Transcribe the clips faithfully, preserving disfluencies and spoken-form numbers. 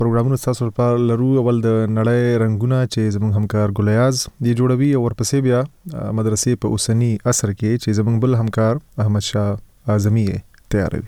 پروګرامونه تاسو لپاره لرو. اول د نړۍ رنگونه چې زموږ همکار ګلیاز دی جوړوي او ورپسې بیا مدرسې په اوسنی عصر کې چې زموږ بل همکار احمد شاه اعظمي تیاروي.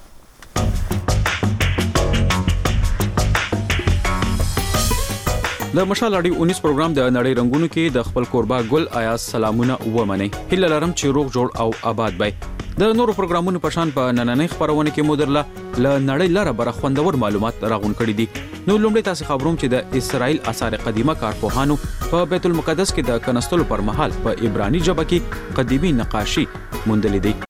د مشال اړي اونیس پروګرام د نړۍ رنگونو کې د خپل کوربا ګل آیا سلامونه ومني. هیله لرم چې روغ جوړ او آباد وي. د نورو پروګرامونو په شان په نننۍ خبرونه کې مودرله ل نړۍ لاره بر خوندور معلومات راغون کړي دي. نو لومړی تاسو خبروم چې د اسرائیل آثار قدیمه کارپوهانو په بیت المقدس کې د کنستلو پر مهال په عبرانی ژبه کې قدیمی نقاشي موندلې دي.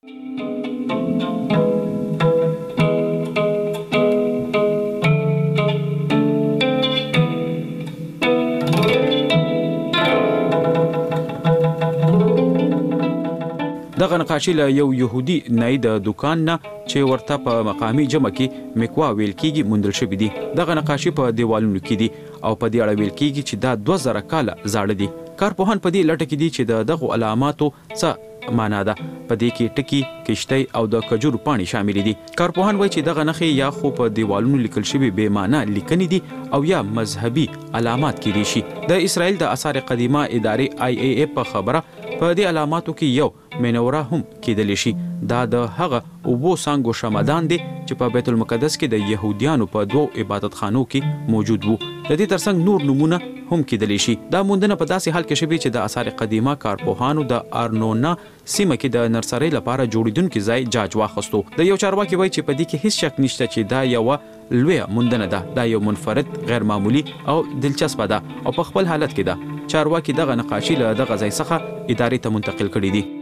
دغه نقاشي له یو يهودي نای د دکان نه چې ورته په مقامی جمع کې میکوا ویل کیږي موندل شوی دي. دغه نقاشي په دیوالونو کې دي او په دې اړه ویل کیږي چې دا دوه زره کاله زاړه دي. کارپوهان په دې لټه کې دي چې د دغه علاماتو څه معنا ده. په دې کې ټکی، کشتۍ او د کجورو پاڼې شامل دي. کارپوهان وایي چې دغه نښې یا خو په دیوالونو لیکل شوی بې معنا لیکنې دي او یا مذهبي علامات کې دي شي. د اسرائیل د آثار قدیمه ادارې آی ای ای په خبره په دې علاماتو کې یو منوره هم کېدلی شي. دا د هغه اوبو سانګو شمدان دی چې په بیت المقدس کې د يهوديانو په دوو عبادت خانو کې موجود وو. د دې ترڅنګ نور نمونه هم کېدلی شي. دا موندنه په داسې حال کې شوې چې د آثار قدیمه کارپوهانو د ارنونا سیمه کې د نرسرۍ لپاره جوړیدونکو ځای جاج واخستو. د یو چارواکي وایي چې په دې کې هیڅ شک نشته چې دا یو لویه موندنه ده. دا یو منفرد، غیر معمولی او دلچسپه ده او په خپل حالت کې ده. چارواکي دغه نقاشي له دغه ځای څخه ادارې ته منتقل کړي دي.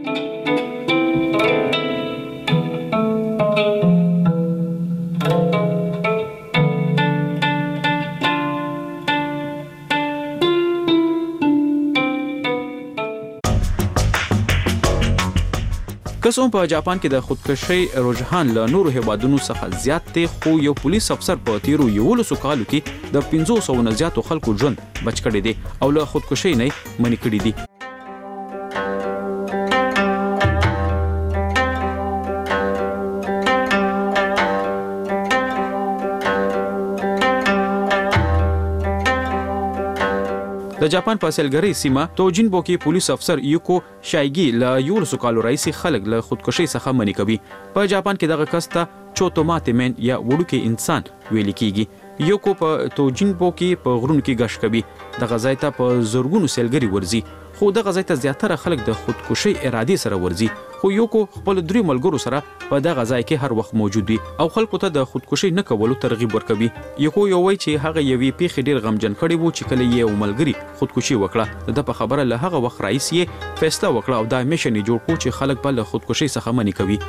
کسوم په جاپان کې د خودکشي رجحان له نورو هیوادونو څخه زیات دی، خو یو پولیس افسر په تیرو یولسو کالو کې د پنځه سوه نه زیاتو خلکو ژوند بچ کړی دی او له خودکشي نه منع کړی دی. د جاپان په سلګری سیمه توجینبو کې پولیس افسر یوکو شایګي له یولسو کالو راهیسې خلک له خودکشي څخه منع کوي. په جاپان کې دغه کس ته چوتوماتې مین یا وړوکی انسان ویل کیږي. یوکو په توجینبو کې په غرونو کې غش کوي. دغه ځای ته په زورګونو سلګری ورځي، خو دغه ځای ته زیاتره خلک د خودکشي ارادې سره ورځي. خو یوکو خپل درې ملګرو سره په دغه ځای کې هر وخت موجود وي او خلکو ته د خودکشي نه کولو ترغیب ورکوي. یوکو یو وایي چې هغه یوې پیښې ډیر غمجن کړی وو چې کله یې یو ملګری خودکشي وکړه. د په خبره له هغه وخت راهیسې فیصله وکړه او دا میشن یې جوړ کړ چې خلک به له خودکشي څخه منع کوي.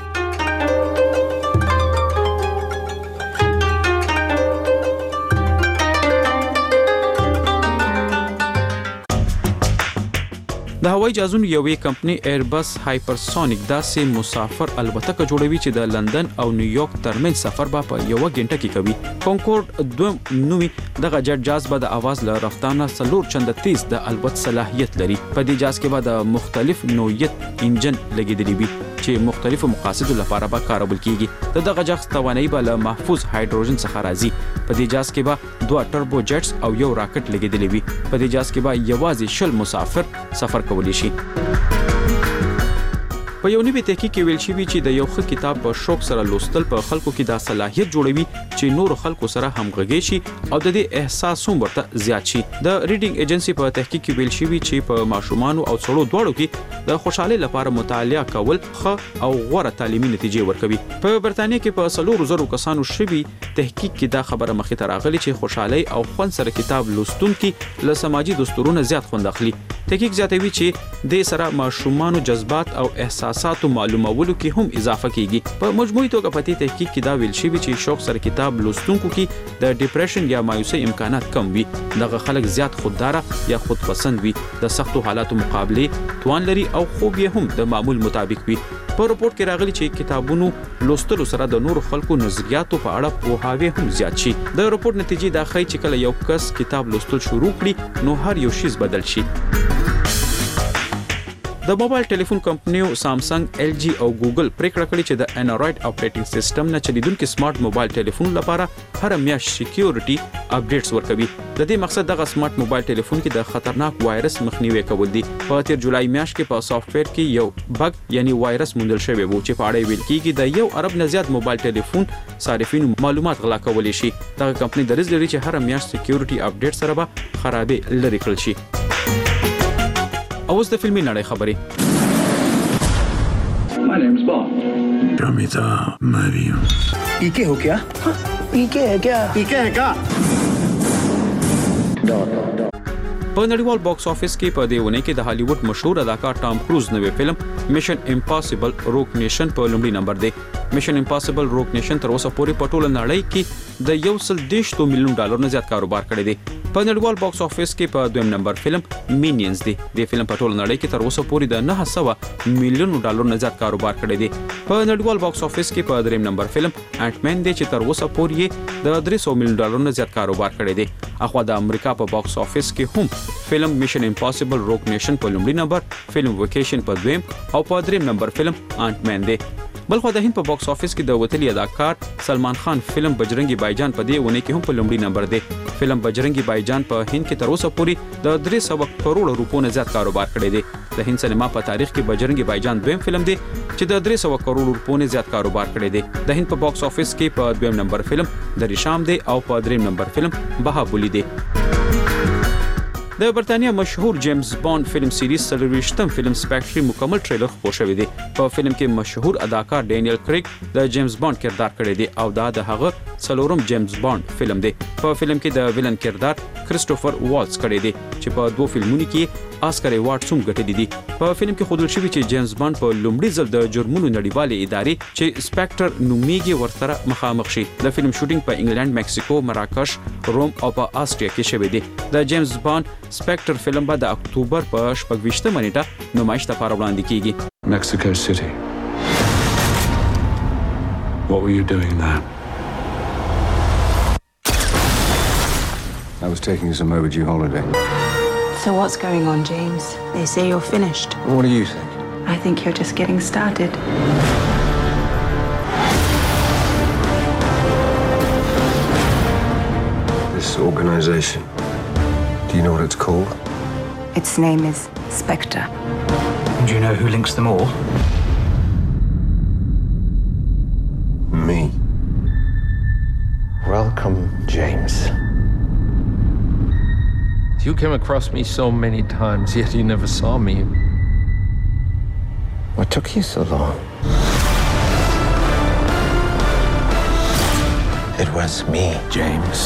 د هوایي جهازونو یوې کمپنۍ ایربس هایپرسونیک داسې مسافر الوتکه جوړوي چې د لندن او نیویارک ترمنځ سفر به په یوه غنټه کې کوي. کونکورډ دوه نومي دغه جټ جهاز به د اواز له رفتار نه څلور چنده تیز د الوت صلاحیت لري. په دې جهاز کې به د مختلف نوعیت انجن لګیدلی وي چې مختلفو مقاصدو لپاره به کارول کیږي. د دغه جهاز توانایي به له محفوظ هایدروجن څخه راځي. په دې جهاز کې به دوه ټربو جټس او یو راکټ لګیدلی وي. په دې جهاز کې به یوازې شل مسافر سفر کولی شي. په یو نوي تحقیق کې ویل شوی چې د یو ښه کتاب په شوق سره لوستل په خلکو کې دا صلاحیت جوړوي چې نور خلکو سره همغږي شي او د دې احساس هم ورته زیات شي. د ریډینګ ایجنسی په تحقیق کې ویل شوی چې په ماشومان او څړو دواړو کې د خوشحالي لپاره مطالعه کول ښه او غوره تعلیمي نتیجې ورکوي. په برتانیې کې په څلور زرو کسانو شوی تحقیق کې دا خبره مخې ته راغلي چې خوشحالي او خوند سره کتاب لوستونکي له سماجي دستورونو زیات خوند اخلي. تحقیق زیاتوي چې د سره ماشومان جذبات او احساسات معلومولو کې هم اضافه کیږي. په مجموعي توګه په دې تحقیق کې دا ویل شوی چې شوق سره کتاب لوستونکو کې د ډیپریشن یا مایوسۍ امکانات کم وي. دغه خلک زیات خوددار یا خودپسند وي، د سختو حالاتو مقابله توان لري او خوب یې هم د معمول مطابق وي. په رپورت کې راغلي چې کتابونو لوستلو سره د نورو خلکو نظریاتو په اړه پوهاوی هم زیات شي. د رپورت نتیجې دا ښیي چې کله یو کس کتاب لوستل شروع کړي نو هر یو شی بدل شي. د موبایل ټلیفون کمپنیو سامسنګ، ایل جی او ګوګل پریکړه کړې چې د انډراید اپریټینګ سیستم نه چلیدونکو سمارټ موبایل ټلیفون لپاره هر میاشت سکیورټي اپډیټس ورکوي. د دې مقصد دغه سمارټ موبایل ټلیفون کې د خطرناک وایرس مخنیوي کول دي. په تیر جولای میاشت کې په سافټویر کې یو بګ یعنی وایرس موندل شوی و چې په اړه ویل کېږي د یو ارب نه زیات موبایل ټلیفون صارفینو معلومات غلا کولی شي. دغه کمپنی درز لري چې هر میاشت سکیورټي اپډیټ سره به خرابې لري کړل شي. اوس د فلمي نړۍ خبرې. My name's Bond. Ramita Mariam. पीके हो क्या? पीके है क्या? पीके है क्या? په نړیوال باکس افیس کې په دې ونه کې د هالیوډ مشهور اداکار ټام کروز نوې فلم میشن امپاسیبل روک نیشن په لومړي نمبر دی. میشن امپاسیبل روک نیشن تر اوسه پورې په ټوله نړۍ کې د یو سل دیرش میلیون ډالر نه زیات کاروبار کړی دی. په نړیوال باکس افیس کې په دویم نمبر فلم مینینز دی. د فلم په ټوله نړۍ کې تر اوسه پورې د نه سوه میلیون ډالر نه زیات کاروبار کړی دی. په نړیوال باکس افیس کې په دریم نمبر فلم انټ مین دی چې تر اوسه پورې د درې سوه میلیون ډالر نه زیات کاروبار کړی دی. اخوا د امریکا په باکس افیس کې هم فلم میشن امپاسیبل روک نیشن په لومړي نمبر، فلم ویکیشن په دویم او په دریم نمبر فلم انټ مین دی. بلخو د هند په باکس افیس کې د وتلی اداکار سلمان خان فلم بجرنگی بایجان په دې ونه کې هم په لومړي نمبر دی. فلم بجرنگی بایجان په هند کې تر اوسه پورې د درې سوه کروڑ روپو نه زیات کاروبار کړی دی. د هند سینما په تاریخ کې بجرنگی بایجان دویم فلم دی چې د درې سوه کروڑ روپو نه زیات کاروبار کړی دی. د هند په باکس افیس کې په دویم نمبر فلم دریشام دی او په دریم نمبر فلم بهابولی دی. د برتانیا مشهور جیمز بانډ فلم سیریز څلرویشتم فلم سپیکټر مکمل ټریلر خپور شوی دی. په فلم کې مشهور اداکار ډینیل کریګ د جیمز بانډ کردار کړی دی او دا د هغه څلورم جیمز بانډ فلم دی. په فلم کې د ویلن کردار کریسټوفر والټز کړی دی چې په دوه فلمونو کې آسکر ایوارډ هم ګټلی دي. په فلم کې ښودل شوی چې جیمز بانډ په لومړي ځل د جرمونو نړیوالې ادارې چې سپیکټر نومیږي ورسره مخامخ شي. د فلم شوټینګ په انګلند، مکسیکو، مراکش، روم او په آسټریا کې شوی دی. د جیمز بانډ سپیکټر فلم به د اکتوبر په شپږویشتمه نیټه نمایش لپاره وړاندې کیږي. Mexico City. What were you doing there? I was taking some overdue holiday. So what's going on, James? They say you're finished. What do you think? I think you're just getting started. This organization, do you know what it's called? Its name is Spectre. Do you know who links them all? Me. Welcome, James. You came across me so many times, yet you never saw me. What took you so long? It was me, James.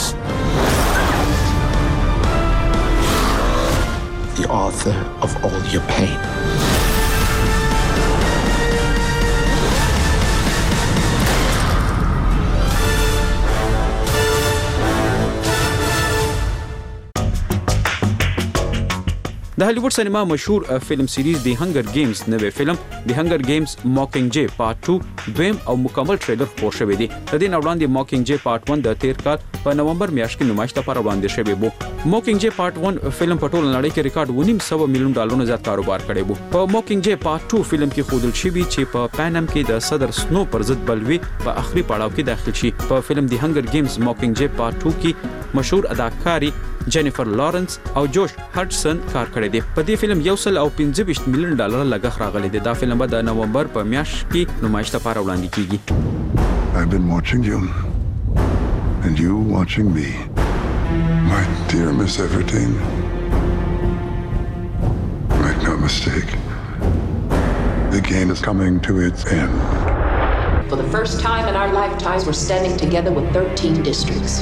The author of all your pain. د هالیوډ سینما مشهور فلم سیریز دی هنگر گیمز نوې فلم دی هنگر گیمز ماکینګ جی پارت دوه دویم او مکمل ټریلر خپور شوی دی. د دې نه وړاندې ماکینګ جی پارت یک د تیر کال په نومبر میاشت کې نمایش لپاره وړاندې شوی وو. ماکینګ جی پارت یک فلم په ټوله نړۍ کې ریکارډ ونیم سوه میلیون ډالر نه زیات کاروبار کړی وو. په ماکینګ جی پارت دوه فلم کې ښودل شوی چې په پانم کې د صدر سنو پر ضد بلوي په اخري پړاو کې داخل شي. په فلم دی هنگر گیمز ماکینګ جی پارت دوه کې مشهور اداکاري جینیفر لارنس او جوش هډسن کار کړی دی. په دې فلم یو سل او پنځه ویشت میلیون ډالر لګښت راغلی دی. دا فلم به د نومبر په میاشت کې نمایش لپاره وړاندې کیږي. I've been watching you and you watching me. My dear Miss Everything, make no mistake, the game is coming to its end. For the first time in our lifetimes, we're standing together with thirteen districts.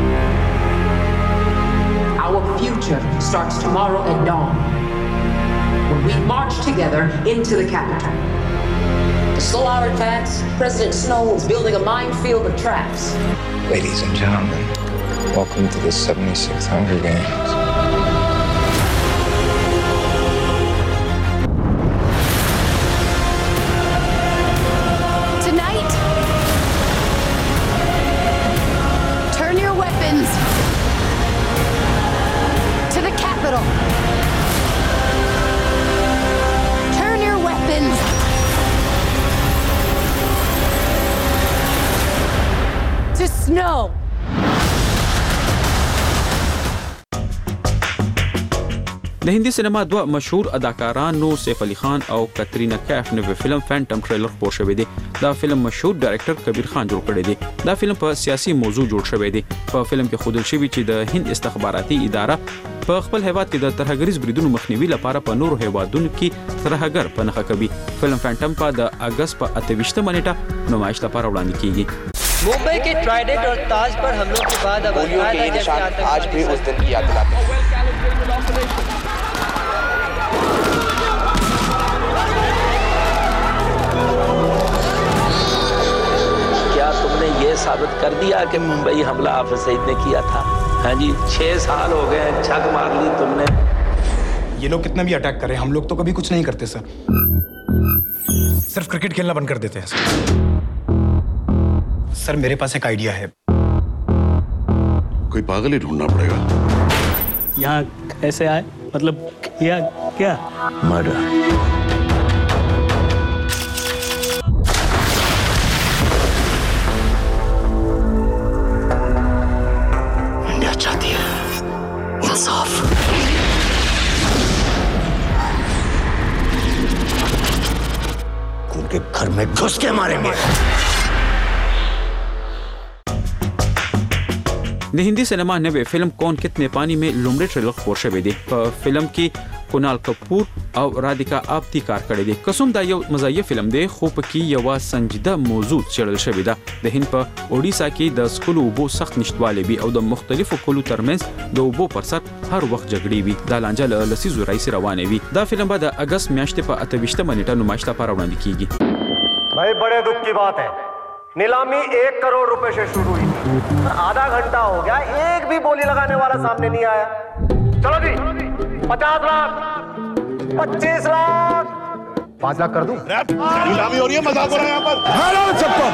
Our future starts tomorrow at dawn, when we march together into the Capitol. To slow our advance, President Snow is building a minefield of traps. Ladies and gentlemen, welcome to the seventy-sixth Hunger Games. Tonight, turn your weapons to the Capitol. Turn د هندي سینما دوه مشهور اداکارانو سیف علي خان او کترینا کیف نوې فلم فینټم ټریلر خپور شوی دی. دا فلم مشهور ډایرکټر کبیر خان جوړ کړی دی. دا فلم په سیاسي موضوع جوړ شوی دی. په فلم کې ښودل شوی چې د هند استخباراتي اداره په خپل هیواد کې د ترهګریز بریدونو مخنیوي لپاره په نورو هیوادونو کې ترهګر په نښه کوي. فلم فینټم په د اگست په اته ویشتمه نیټه نمایش لپاره وړاندې کیږي. मुंबई के ट्राइडेंट और ताज पर हमलों के बाद अब के निशान आज भी उस दिन की याद दिलाते हैं. क्या तुमने ये साबित कर दिया कि मुंबई हमला हाफिज सईद ने किया था? हाँ जी, छह साल हो गए, छक मार ली तुमने. ये लोग कितना भी अटैक करें, हम लोग तो कभी कुछ नहीं करते सर. सिर्फ क्रिकेट खेलना बंद कर देते हैं सर. सर मेरे पास एक आइडिया है. कोई पागल ही ढूंढना पड़ेगा. यहाँ कैसे आए? मतलब किया क्या? मर्डर. इंडिया चाहती है इंसाफ. उनके घर में घुस के मारेंगे. د هندي سینما نوې فلم کون کتنے پانی میں لومړی ټریلر خپور شوی دی. په فلم کې کونال کپور او رادیکا آپتی کار کړی دی. قسم دا یو مزاحیه فلم دی خو پکې یو سنجیده موضوع چړل شوی ده. د هند په اوډیسا کې د سکولو اوبو سخت نشټوالی وي او د مختلفو کلو ترمنځ د اوبو پر سر هر وخت جګړې وي. دا لانجه له لسیزو راځي روانه وي. دا فلم به د اگست میاشتې په اته ویشتمه نیټه نمایش لپاره وړاندې کیږي. भाई बड़े दुख की बात है, नीलामी एक करोड़ रुपए से शुरू हुई, आधा घंटा हो गया, एक भी बोली लगाने वाला सामने नहीं आया. चलो जी, पचास लाख, पच्चीस लाख, पांच लाख कर दूं? नीलामी हो रही है, मजाक हो रहा है यहाँ पर. हेलो चप्पल.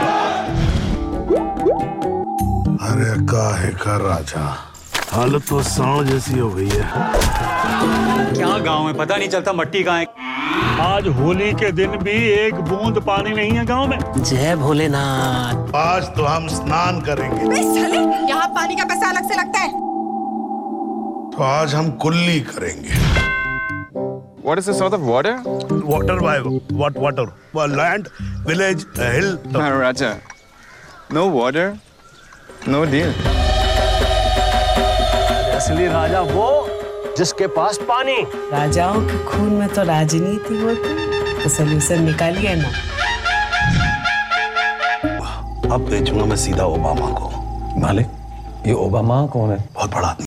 अरे काहे का राजा, हालत तो सांड जैसी हो गई है. क्या गांव में पता नहीं चलता मट्टी कहाँ है. आज होली के दिन भी एक बूंद पानी नहीं है गांव में. जय भोलेनाथ. आज तो हम स्नान करेंगे. यहाँ पानी का पैसा अलग से लगता है. तो आज हम कुल्ली करेंगे. What is the source of water? Water by what water? Well, land, village, a hill. Maharaja, no water, no deal. असली राजा वो जिसके पास पानी. राजाओं के खून में तो राजनीति होती, तो सोल्यूशन निकालिए ना. अब बेचूंगा मैं सीधा ओबामा को. मालिक, ये ओबामा कौन है? बहुत बड़ा आदमी.